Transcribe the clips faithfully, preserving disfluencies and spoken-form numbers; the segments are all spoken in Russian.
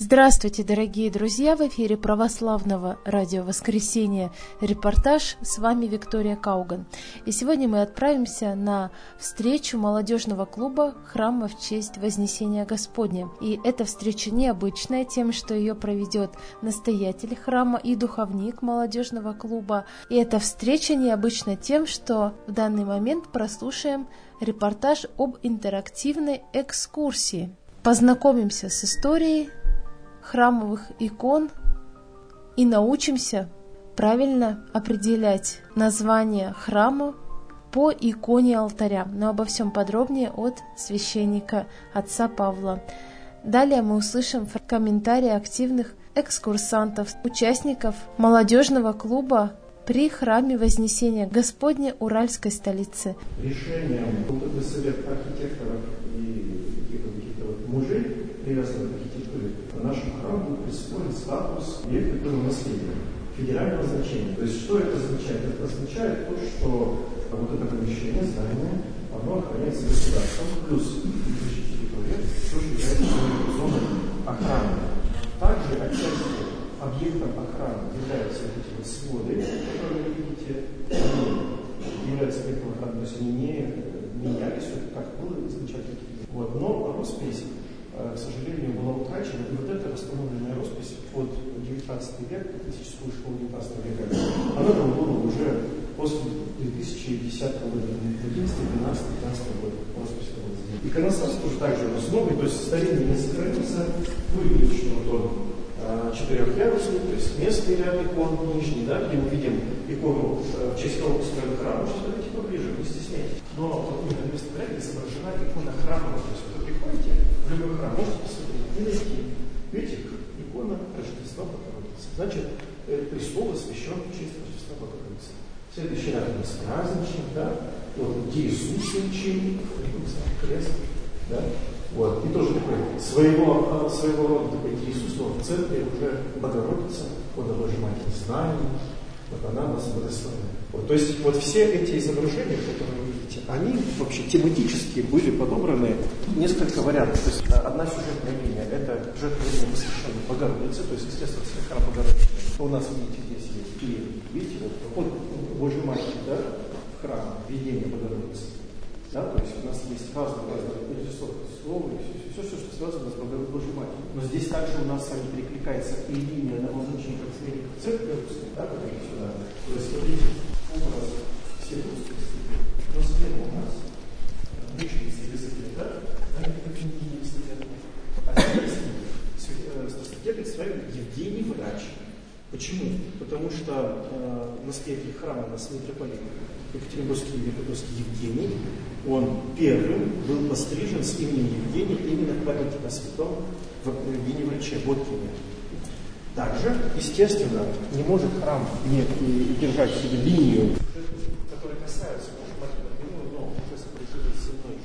Здравствуйте, дорогие друзья! В эфире Православного радио «Воскресенье» репортаж. С вами Виктория Кауган. И сегодня мы отправимся на встречу молодежного клуба храма в честь Вознесения Господня. И эта встреча необычная тем, что ее проведет настоятель храма и духовник молодежного клуба. И эта встреча необычна тем, что в данный момент прослушаем репортаж об интерактивной экскурсии. Познакомимся с историей храмовых икон и научимся правильно определять название храма по иконе алтаря. Но обо всем подробнее от священника отца Павла. Далее мы услышим комментарии активных экскурсантов, участников молодежного клуба при храме Вознесения Господня Уральской столицы. Решением совет архитекторов и каких-то вот мужей, привязанных к архитектуре, нашему храму присвоен статус объекта культурного наследия федерального значения. То есть что это означает? Это означает то, что вот это помещение, здание, оно охраняется государством, плюс территория тоже является зоной охраны. Также отчасти объектом охраны являются эти вот своды, которые вы видите, они являются объектом охраны, то есть они не менялись, все как было изначально. Вот. Но роспись, к сожалению, была утрачена, и вот эта восстановленная роспись под девятнадцатый век, классическую школу девятнадцатого века, она там была уже после две тысячи десятого года, одиннадцатого, двенадцатого, пятнадцатого года роспись была сделана. Иконостас тоже также у нас новый, то есть старение не сохранится. Вы видите, что вот он четырехъярусный, то есть местный ряд икон нижний, да, где мы видим икону в честь кого построен храм. Сейчас давайте поближе, не стесняйтесь. Но вот именно в местном ряде изображена икона храма. То есть вы приходите в любой храм, можете посмотреть и найти. Видите, икона Рождества Богородицы. Значит, престол освящен в честь Рождества Богородицы. Следующий ряд у нас праздничный, да, вот где Иисус лечил, крест, да. Вот. И тоже такой своего, своего рода такой Иисус, но в центре уже Богородица, вот Божья Матерь знаний, вот она нас благословляет. Вот. То есть вот все эти изображения, которые вы видите, они вообще тематически были подобраны несколько вариантов. То есть одна сюжетная линия – это жертвование посвященное Богородице, то есть естественно храм Богородицы. У нас, видите, здесь есть и, видите, вот, вот Божья Матерь, да, храм, видение Богородицы. Да, то есть у нас есть разные-разные слова, и все, все, все, что связано с Божьей Матерью. Но здесь также у нас с вами перекликается и линия новомучеников церкви русской, да, которые сюда. То есть, смотрите, образ всех русских степей. Но слева у нас мученицы языки, да, они как книги не стоят. А здесь святой представляет Евгений Врач. Почему? Потому что э, наследие храма у нас митрополит Екатеринбургский Митрополитский Евгений, он первым был пострижен с именем Евгений именно к памяти о святом Евгении Враче, Боткине. Также, естественно, не может храм не держать в себе линию, которая касается, может быть, но уже сопряжены с земной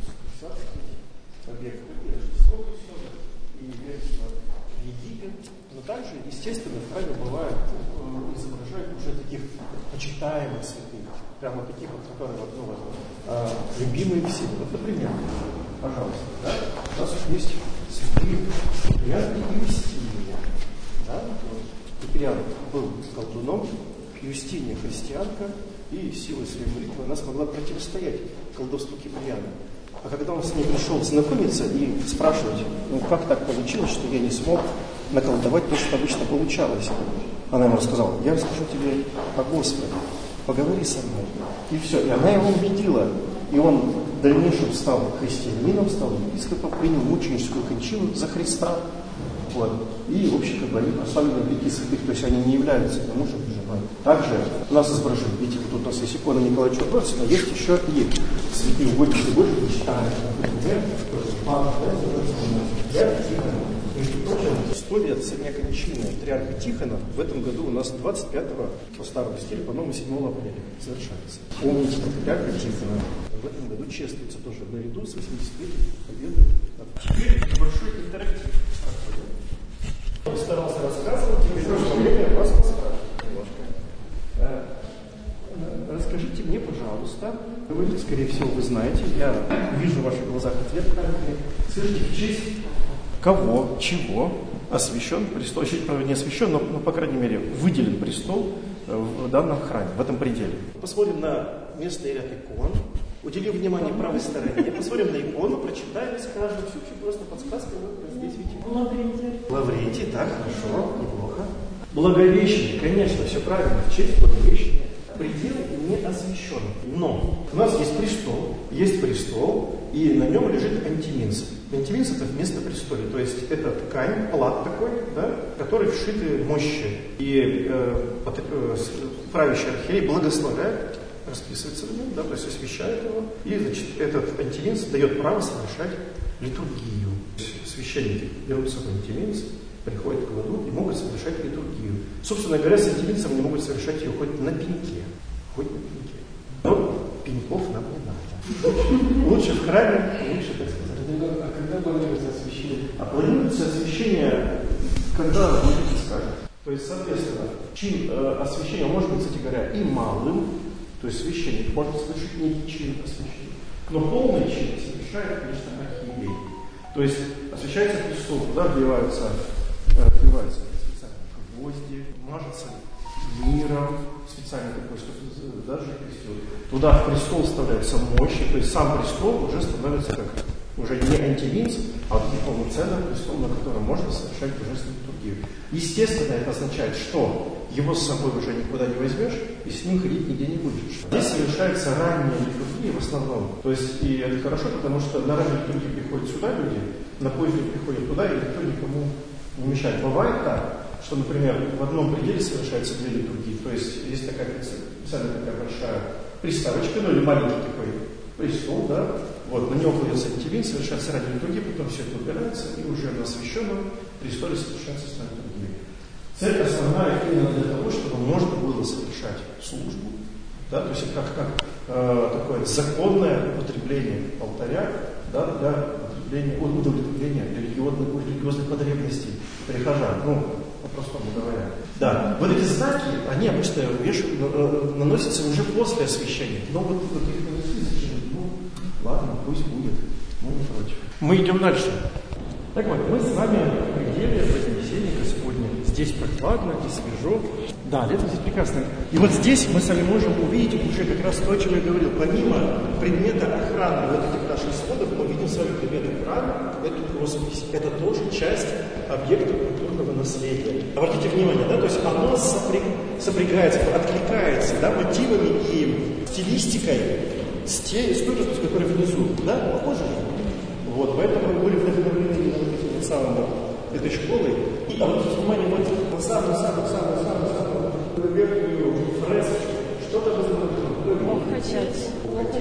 объект Рождества и бегство в Египет. Но также, естественно, в храме бывает, изображают уже таких почитаемых святых, прямо таких, вот, которые вот, ну, вот, а, любимые все. Вот, например, пожалуйста, да, у нас есть святые Киприан и Юстиния. Да? Киприан был колдуном, Юстиния христианка, и силой своей молитвы она смогла противостоять колдовству Киприана. А когда он с ней пришел знакомиться и спрашивать, ну как так получилось, что я не смог наколдовать то, что обычно получалось, она ему рассказала: я расскажу тебе о Господе, поговори со мной. И все. И она его убедила. И он в дальнейшем стал христианином, стал епископом, принял мученическую кончину за Христа. Вот. И, в общем, как бы они прославлены великие святых, то есть они не являются мужем и женой. Также у нас изображены, видите, тут у нас есть икона Николая Чудотворца, но есть еще и святые угодники Божьи, читают. Между прочим, сто лет со дня кончины патриарха Тихона в этом году у нас двадцать пятого по старому стилю, по-моему, седьмого апреля совершается. Помните, патриарха Тихона в этом году чествуется тоже наряду с восьмидесятилетием победы. Теперь большой интерактив. Я старался рассказывать, теперь пришло время вас поспрашивать немножко. Расскажите мне, пожалуйста, вы, скорее всего, вы знаете, я вижу в ваших глазах ответ. Скажите, в честь кого, чего освящен престол, еще не освящен, но, но, по крайней мере, выделен престол в данном храме, в этом пределе. Посмотрим на местный ряд икон. Уделим внимание правой стороне. Посмотрим на икону, прочитаем и скажем. Все очень просто, подсказка. Вот здесь видите. Лаврентий. Лаврентий, так, хорошо, неплохо. Благовещение, конечно, все правильно, в честь Благовещения. Предел не освящен. Но у нас есть престол, есть престол, и на нем лежит антиминс. Антиминс — это вместо престола, то есть это ткань, плат такой, да, который вшиты мощи. И э, э, правящий архиерей благословляет, расписывается в нем, да, то есть освящает его. И, значит, этот антиминс дает право совершать литургию. Священники берут с собой антиминс, приходят к ладу и могут совершать литургию. Собственно говоря, с антиминсом они могут совершать ее хоть на пеньке. Хоть на пеньке. Но пеньков нам не надо. Лучше в храме, лучше, так сказать. А когда планируется освящение? А планируется освящение, когда Владыка скажет. То есть, соответственно, чин э, освящения может быть, кстати говоря, и малым, то есть священник может совершить некий чин освящения. Но полный чин совершает, конечно, архиерей. То есть освящается престол, туда вливаются, э, вливаются специальные гвозди, мажется миром, специально такой, чтобы даже крестил. Туда в престол вставляются мощи, то есть сам престол уже становится как уже не антиминс, а вот полноценным престол, на котором можно совершать божественную литургию. Естественно, это означает, что его с собой уже никуда не возьмешь, и с ним ходить нигде не будешь. Здесь совершается ранняя литургия в основном. То есть, и это хорошо, потому что на раннюю литургию приходят сюда люди, на позднюю приходят туда, и никто никому не мешает. Бывает так, что, например, в одном пределе совершаются две литургии. То есть, есть такая специальная такая большая приставочка, ну или маленький такой престол, да, вот, на него кладется антиминс, совершается ранняя литургия, потом все это убирается, и уже на освященном престоле совершается основная литургия. Цель основная именно для того, чтобы можно было совершать службу, да, то есть как, как э, такое законное употребление алтаря, да, для употребления, удовлетворения религиозных, религиозных потребностей прихожан, ну, по-простому говоря. Да, вот эти знаки, они обычно вешают, э, наносятся уже после освящения, но вот, вот их нанесли, зачем? Ну, ладно, пусть будет, ну, не против. Мы идем дальше. Так вот, мы с вами в пределе Вознесения Господня. Здесь прохладно и свежо. Да, лето здесь прекрасно. И вот здесь мы с вами можем увидеть уже как раз то, о чем я говорил. Помимо предмета охраны вот этих наших сводов, мы видим с вами предмет охраны, эту роспись. Это тоже часть объекта культурного наследия. Обратите внимание, да, то есть оно сопряг... сопрягается, откликается, да, мотивами и стилистикой с той, с той, с которой внизу. Да, похоже же? Вот, поэтому мы были вдохновлены именно вот этим вот самым вот, этой школой. И обратите внимание, вот на самую-самую-самую-самую верхнюю фресочку. Что-то возможно. Бог хотеть.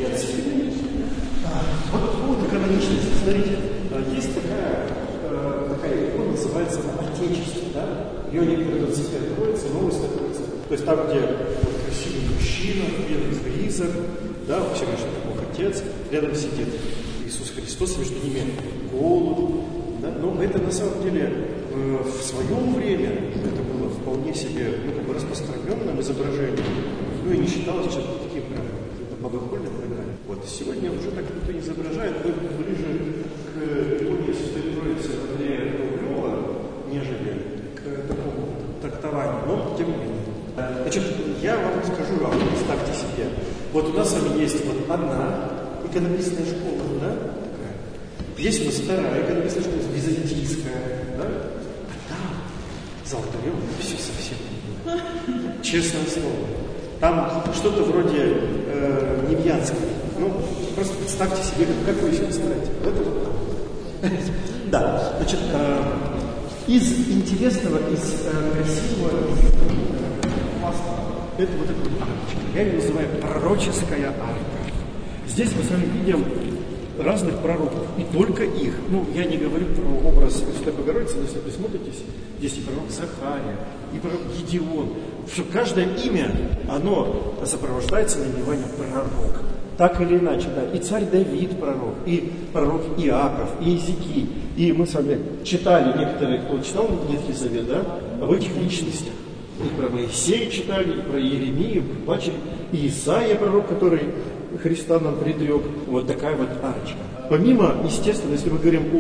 Вот, вот каноничность. Смотрите, есть такая, такая икона, называется Отечество, да? Ее некоторые тут Святая Троица, Новая Святая Троица. То есть там, где вот, красивый мужчина, белый фризер, да, все говорят, что это Бог Отец, рядом сидит Иисус Христос, между ними голубь. Да? Но это на самом деле э, в своем время это было вполне себе ну, как бы распространенным изображением. Ну и не считалось чем-то таким прям богохульным и так далее. Вот. Сегодня уже так никто не изображает, мы ближе к иконе Святой Троицы Андрея Рублева, нежели к такому трактованию, но тем не менее. Значит, я вам скажу, а вы представьте себе. Вот у нас с вами есть вот одна иконописная школа, да, такая. Есть у нас вторая иконописная школа, византийская, да. Там, за алтарем, все совсем не честное слово. Там что-то вроде э, Невьянского. Ну, просто представьте себе, как, как вы еще представляете. Это вот там. Да, значит, э, из интересного, из э, красивого, из классного, это вот эта вот арочка. Я ее называю пророческая арка. Здесь мы с вами видим разных пророков, и только их. Ну, я не говорю про образ Святой Богородицы, но если присмотритесь, здесь и пророк Захария, и пророк Гедеон. Что каждое имя, оно сопровождается наименованием пророк. Так или иначе, да. И царь Давид пророк, и пророк Иаков, и Иезекииль. И мы с вами читали некоторые, кто читал Ветхий Завет, да, об этих личностях. И про Моисея читали, и про Иеремию, плачали, и Исаия пророк, который Христа нам предрек. Вот такая вот арочка. Помимо, естественно, если мы говорим о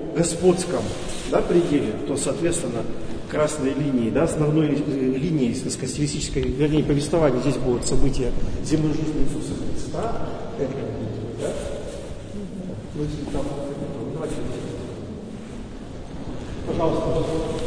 господском, да, пределе, то, соответственно, красной линией, да, основной линией, так сказать, стилистической, вернее, повествования здесь будут события земной жизни Иисуса Христа. Это, да? Ну, там, давайте. Пожалуйста,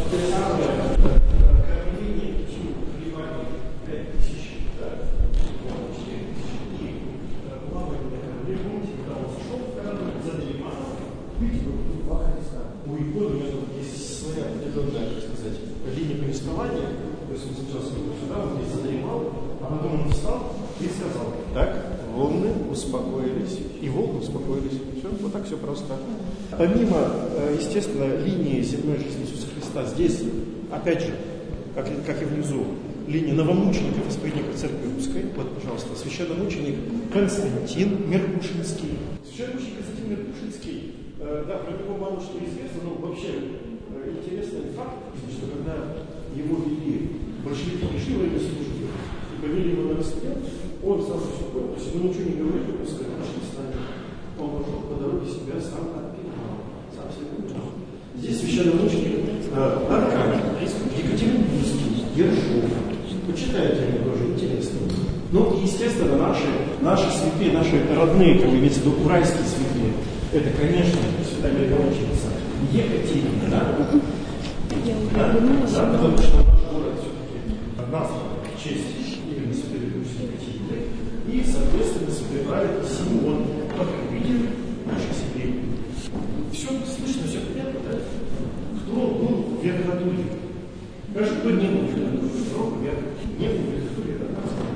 у иконы есть своя определенная, так сказать, линия повествования. То есть он сначала сюда, он здесь задремал, а потом он встал и сказал: так, волны успокоились, и волны успокоились. Все, вот так все просто. Помимо, естественно, линии земной жизни Иисуса Христа, здесь, опять же, как, как и внизу, линия новомучеников из предников церкви русской. Вот, пожалуйста, священномученик Константин Меркушинский. Священномученик Константин Меркушинский, э, да, про него мало что известно, но вообще э, интересный факт, что когда его вели, большевики пришли во время службы и повели его на расстрел, он сразу все понял, то есть ему ничего не говорили, только сказали: пошли с нами. Он пошел по дороге себя сам отпинал, сам себя убил. Здесь священномученик э, Аркадий, Екатеринбургский, Ершов. Почитайте, они тоже интересно. Ну, естественно, наши, наши святые, наши родные, как имеется в виду, уральские святые, это, конечно, святая Великомученица Екатерина, да? Да? Да, потому что наш город все-таки назван в честь именно святой Великомученицы Екатерины. И, соответственно, святой праведник Симеон, покровитель наших семей. Все слышно, все понятно, да? Кто был в Верхотуре? Скажи, кто не был в Верхотуре? Не был в Верхотуре, да?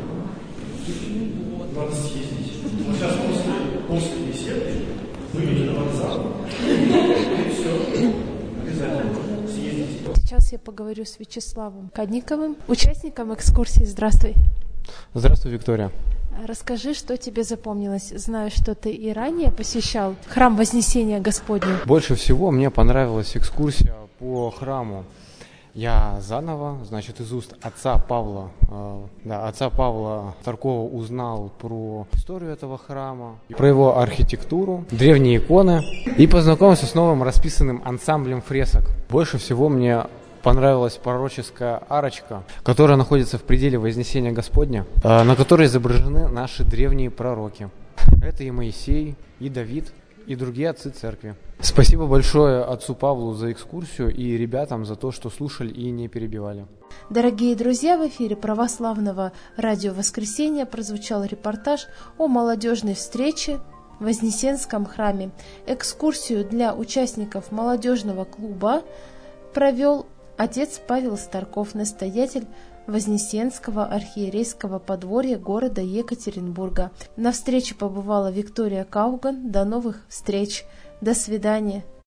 Надо съездить. Но сейчас после, после беседы выйдете на вокзал, и все. Обязательно съездите. Сейчас я поговорю с Вячеславом Кадниковым, участником экскурсии. Здравствуй. Здравствуй, Виктория. Расскажи, что тебе запомнилось. Знаю, что ты и ранее посещал храм Вознесения Господня. Больше всего мне понравилась экскурсия по храму. Я заново, значит, из уст отца Павла, э, да, отца Павла Таркова узнал про историю этого храма, про его архитектуру, древние иконы и познакомился с новым расписанным ансамблем фресок. Больше всего мне понравилась пророческая арочка, которая находится в пределе Вознесения Господня, э, на которой изображены наши древние пророки. Это и Моисей, и Давид, и другие отцы церкви. Спасибо большое отцу Павлу за экскурсию и ребятам за то, что слушали и не перебивали. Дорогие друзья, в эфире православного радио «Воскресенье» прозвучал репортаж о молодежной встрече в Вознесенском храме. Экскурсию для участников молодежного клуба провел отец Павел Старков, настоятель Вознесенского архиерейского подворья города Екатеринбурга. На встрече побывала Виктория Кауган. До новых встреч. До свидания.